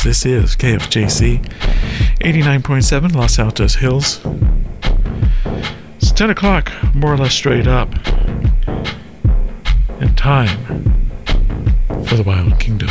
Wrench. This is KFJC 89.7 Los Altos Hills. It's 10 o'clock, more or less straight up. And time for the Wild Kingdom.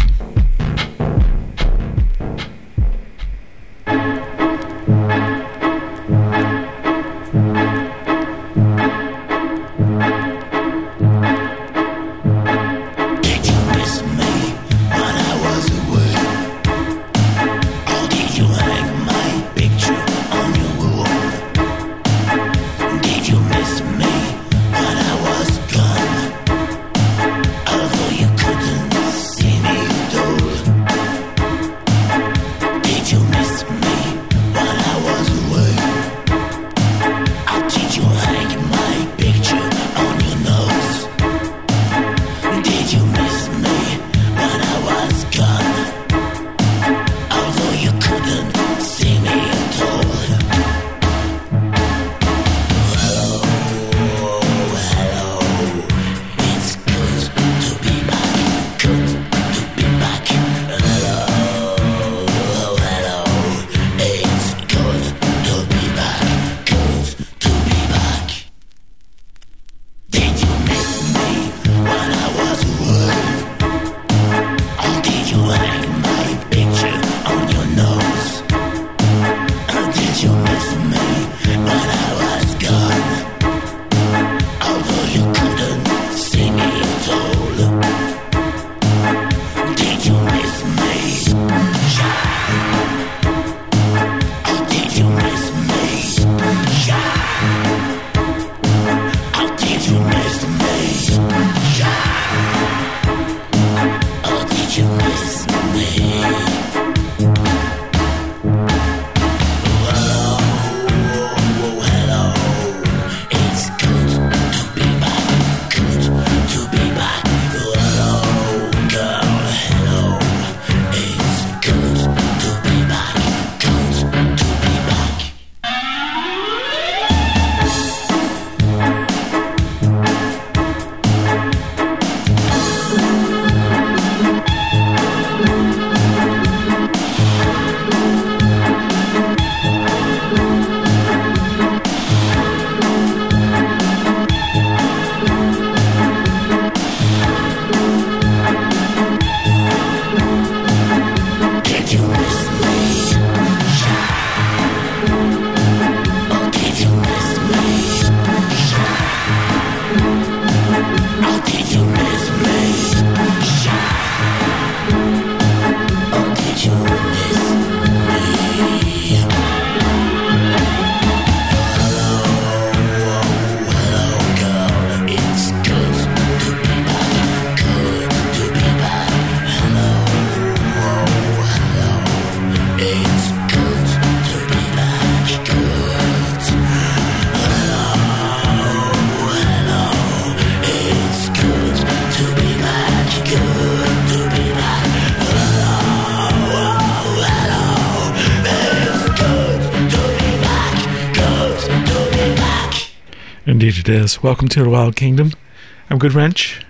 Indeed it is. Welcome to the Wild Kingdom. I'm Good Wrench.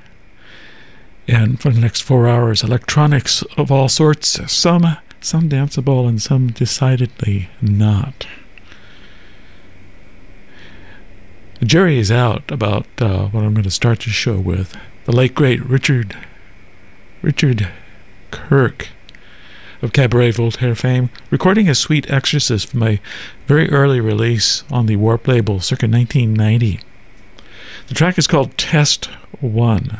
And for the next 4 hours, electronics of all sorts. Some danceable and some decidedly not. The jury is out about what I'm going to start the show with. The late, great Richard Kirk of Cabaret Voltaire fame, recording a Sweet Exorcist from a very early release on the Warp label, circa 1990. The track is called Test 1.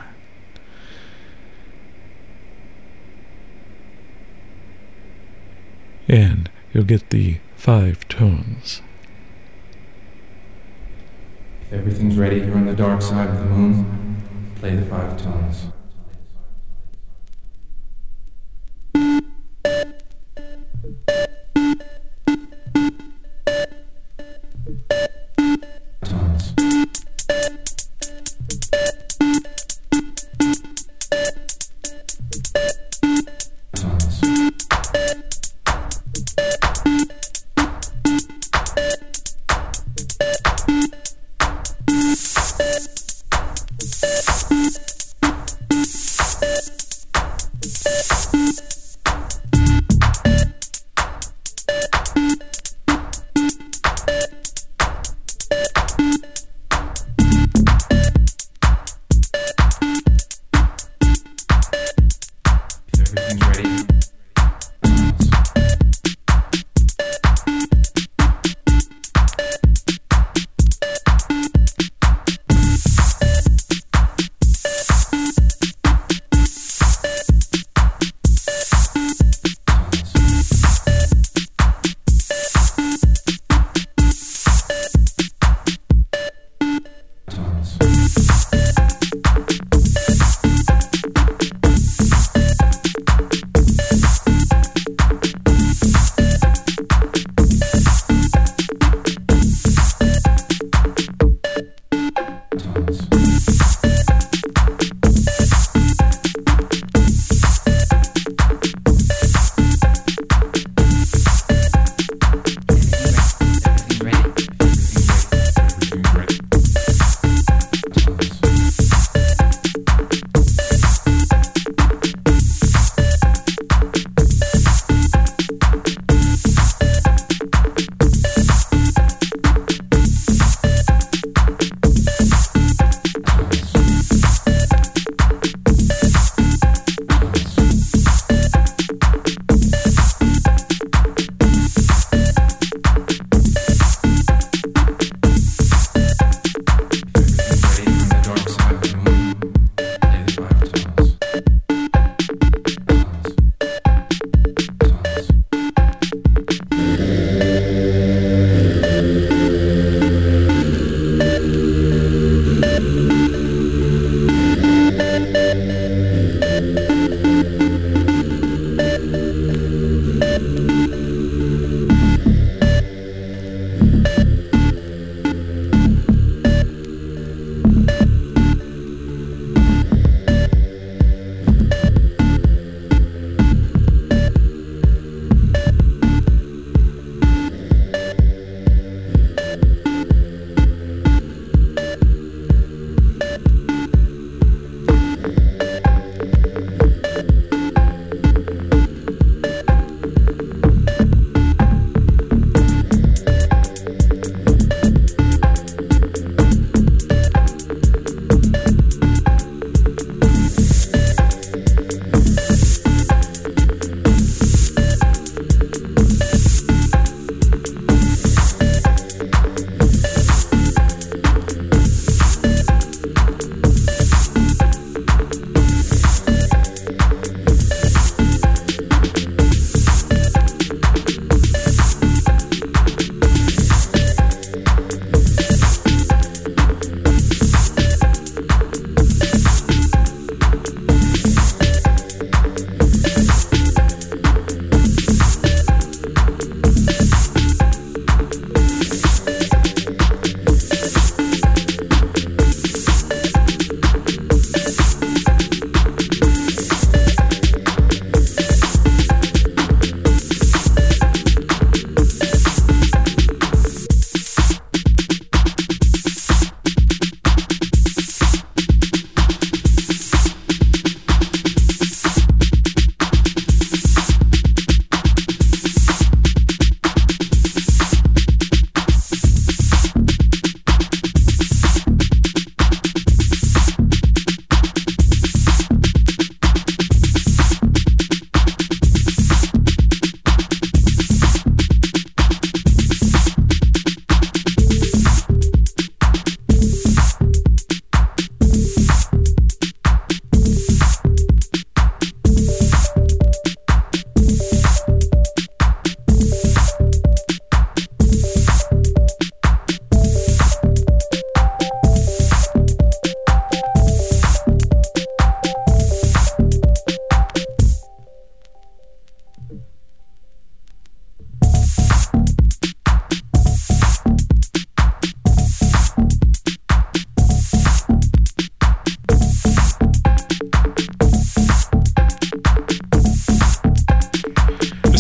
And you'll get the 5 tones. If everything's ready here on the dark side of the moon, play the 5 tones. Tones. Tones.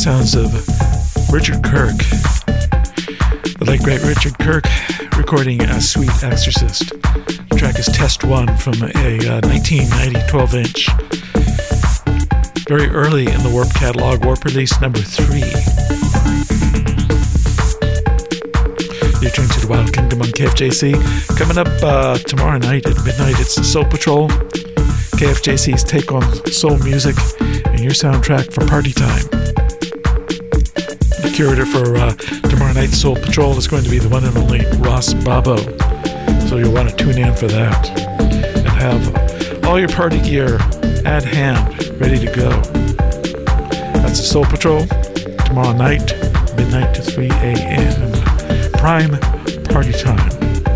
sounds of Richard Kirk, the late great Richard Kirk, recording a Sweet Exorcist. The track is Test 1 from a 1990 12-inch. Very early in the Warp catalog, Warp release number 3. You're tuned to the Wild Kingdom on KFJC. Coming up tomorrow night at midnight, it's Soul Patrol, KFJC's take on soul music and your soundtrack for party time. The curator for tomorrow night's Soul Patrol is going to be the one and only Ross Babo. So you'll want to tune in for that and have all your party gear at hand, ready to go. That's the Soul Patrol tomorrow night, midnight to 3 a.m. Prime party time.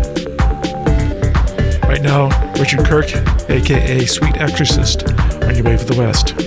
Right now, Richard Kirk, aka Sweet Exorcist, on your way for the West.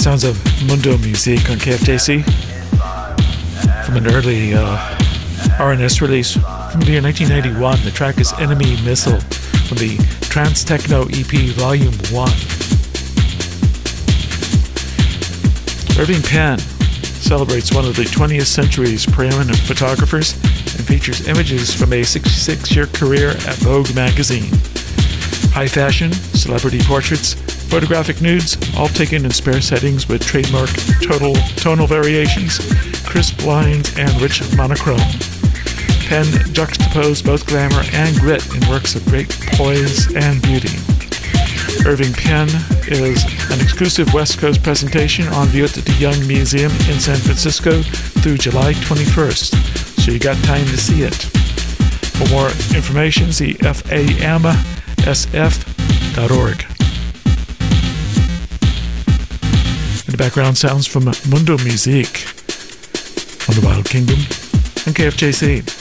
Sounds of Mundo Music on KFJC from an early RNS release from the year 1991. The track is Enemy Missile from the Trance Techno EP Volume 1. Irving Penn celebrates one of the 20th century's preeminent photographers and features images from a 66-year career at Vogue magazine. High fashion, celebrity portraits, photographic nudes, all taken in spare settings with trademark tonal variations, crisp lines, and rich monochrome. Penn juxtaposed both glamour and grit in works of great poise and beauty. Irving Penn is an exclusive West Coast presentation on view at the DeYoung Museum in San Francisco through July 21st, so you got time to see it. For more information, see famsf.org. In the background, sounds from Mundo Music on the Wild Kingdom and KFJC.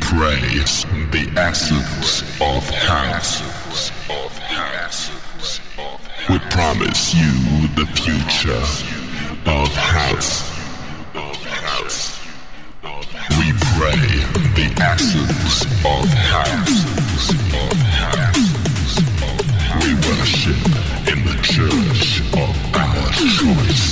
praise the essence of house. We promise you the future of house. We pray the essence of house. We worship in the church of our choice.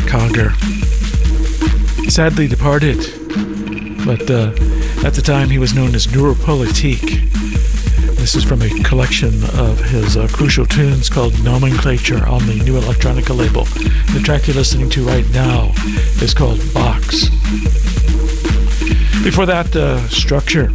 Cogger. Sadly departed, but at the time he was known as Neuropolitique. This is from a collection of his crucial tunes called Nomenclature on the New Electronica label. The track you're listening to right now is called Box. Before that, Structure.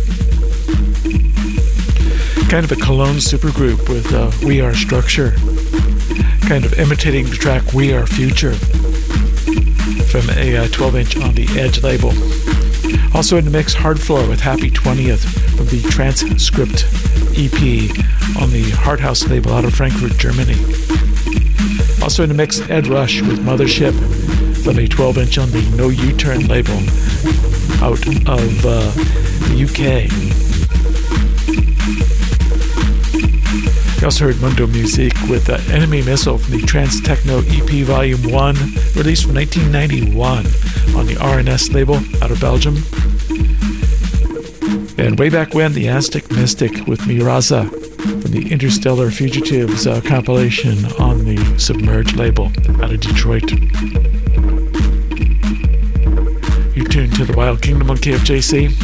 Kind of a Cologne supergroup with We Are Structure. Kind of imitating the track We Are Future from a 12-inch on the Edge label. Also in the mix, Hard Floor with Happy 20th from the Transcript EP on the Harthouse label out of Frankfurt, Germany. Also in the mix, Ed Rush with Mothership from a 12-inch on the No U-Turn label out of the UK. We also heard Mundo Music with Enemy Missile from the Trans Techno EP Volume 1, released from 1991 on the RNS label out of Belgium. And way back when, the Aztec Mystic with Miraza from the Interstellar Fugitives compilation on the Submerge label out of Detroit. You're tuned to the Wild Kingdom on KFJC.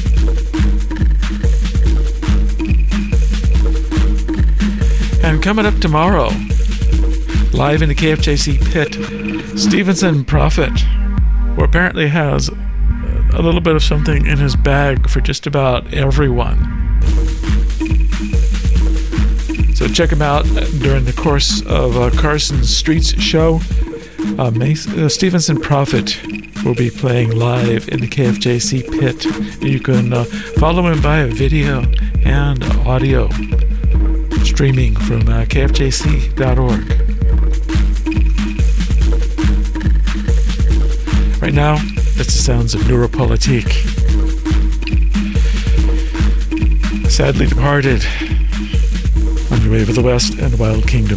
And coming up tomorrow, live in the KFJC pit, Stevenson Prophet, who apparently has a little bit of something in his bag for just about everyone. So check him out during the course of Carson Street's show. Stevenson Prophet will be playing live in the KFJC pit. You can follow him via video and audio streaming from kfjc.org. Right now, it's the sounds of Neuropolitique. Sadly departed on your Wave of the West and Wild Kingdom.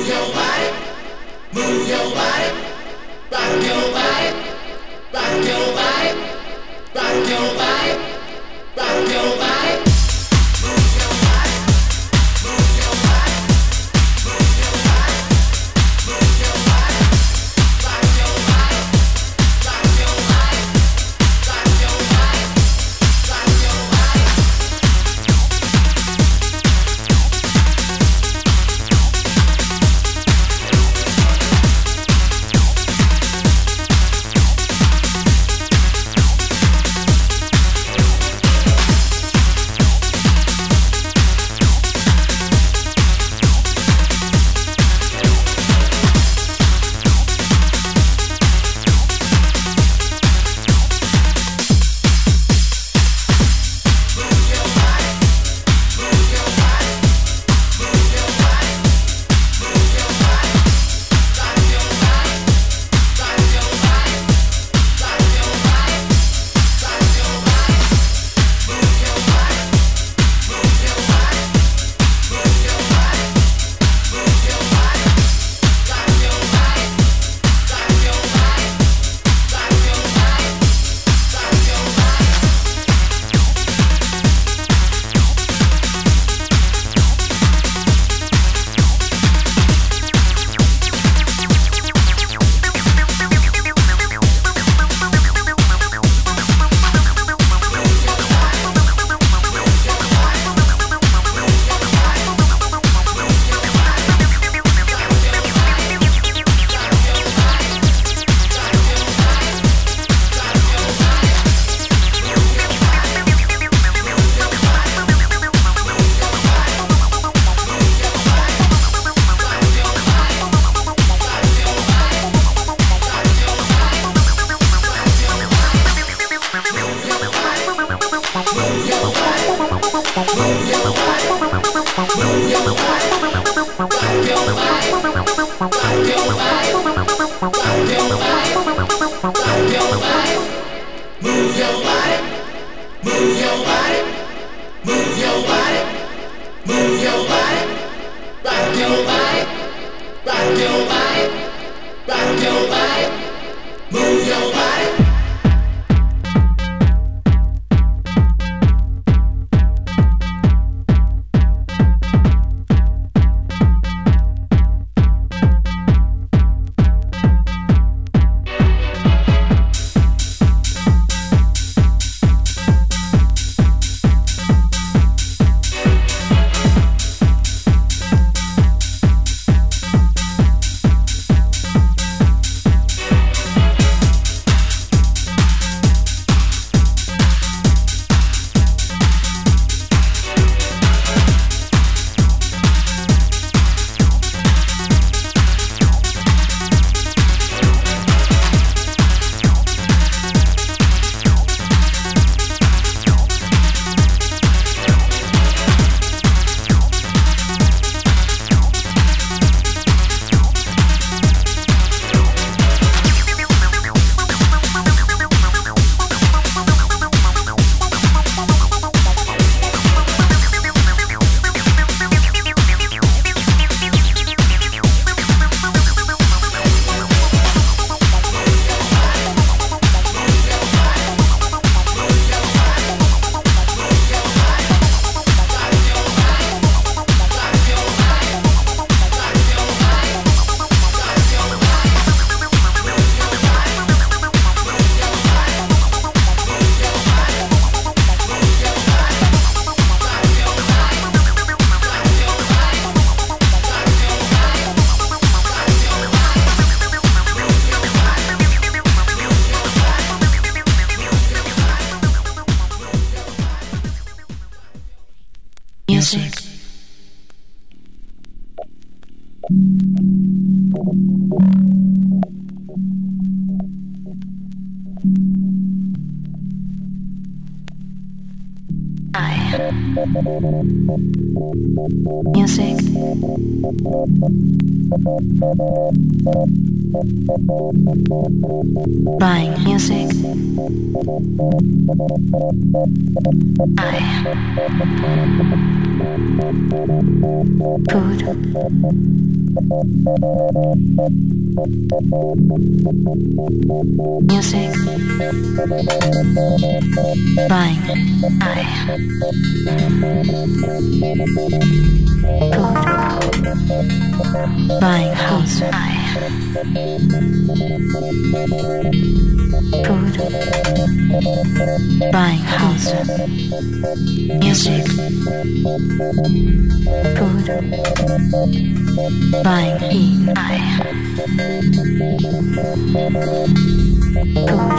Music. Music. Buying music. Food. Music. Buying. Food. Buying house. Food. Buying house. Music. Food. Buying eat. Food.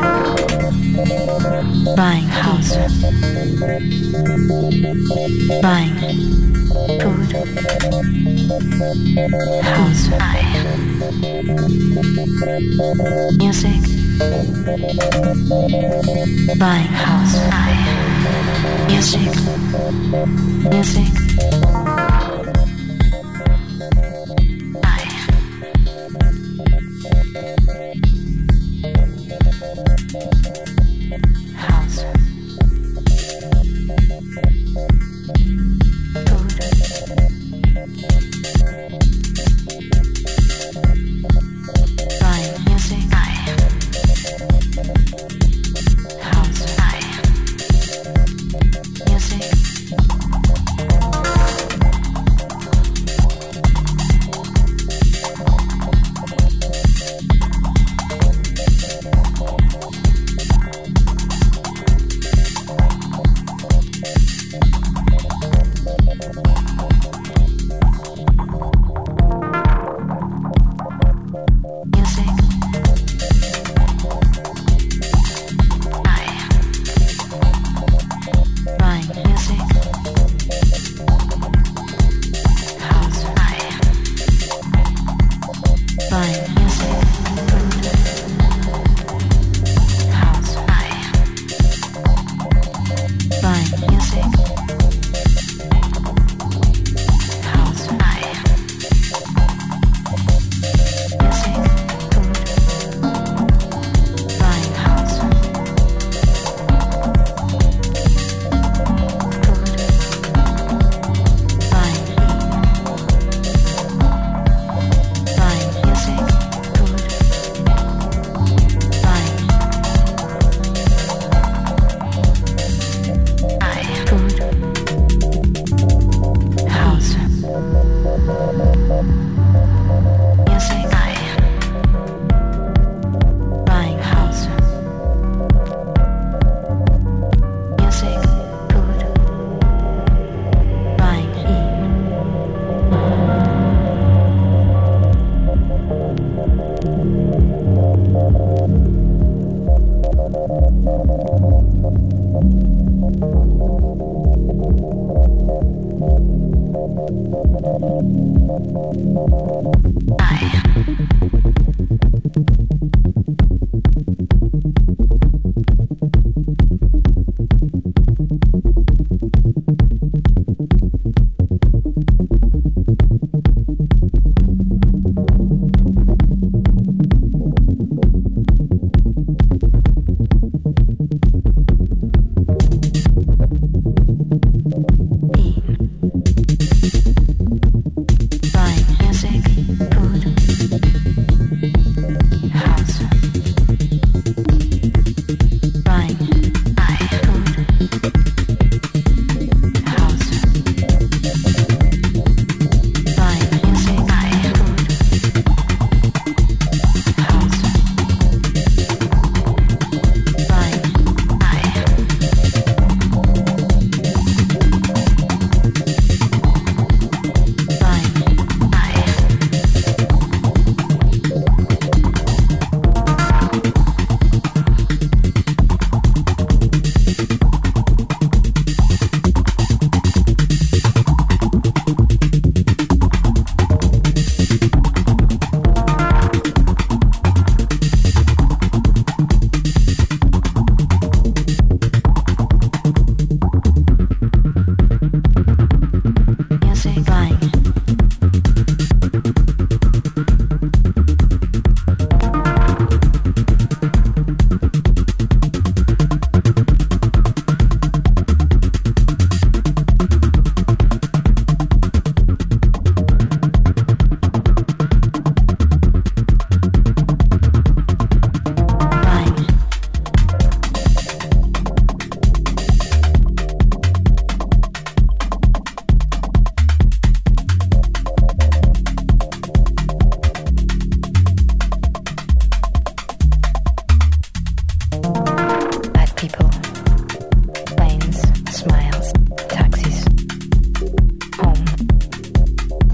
Buying house. Buying food. House. Music. Buying house. Music. Music. Buying music, food.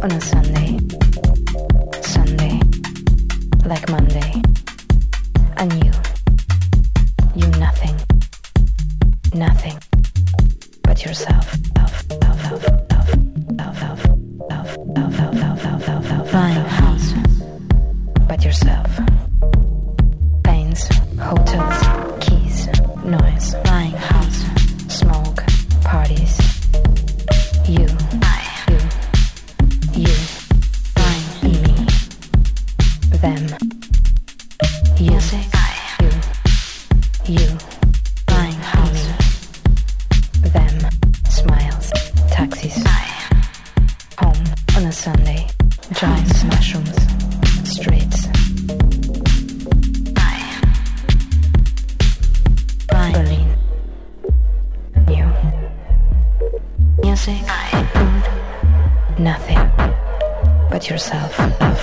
on a Sunday. Sunday, like Monday. And you nothing. Nothing but yourself. Buying house but yourself. Planes, hotels, keys, noise. Buying house, smoke, parties. You, buying me, them. You, buying house, them, smiles, taxis, home on a Sunday, drives, mushrooms, streets, Berlin, you, music, food, nothing but yourself, love.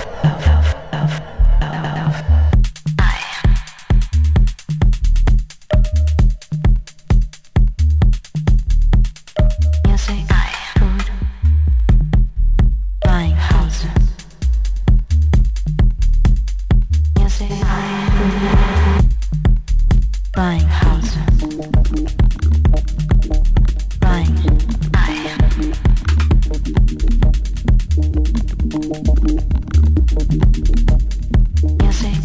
Buying house. Buying. Music.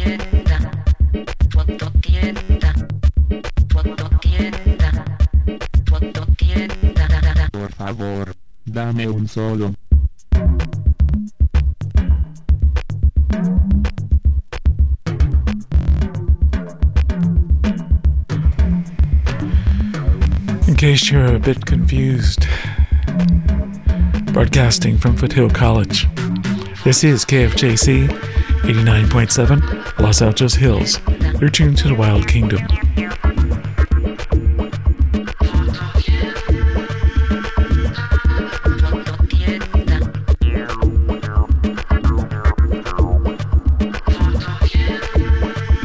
Por favor, dame un solo. In case you're a bit confused, broadcasting from Foothill College, this is KFJC 89.7 Los Altos Hills. You're tuned to the Wild Kingdom.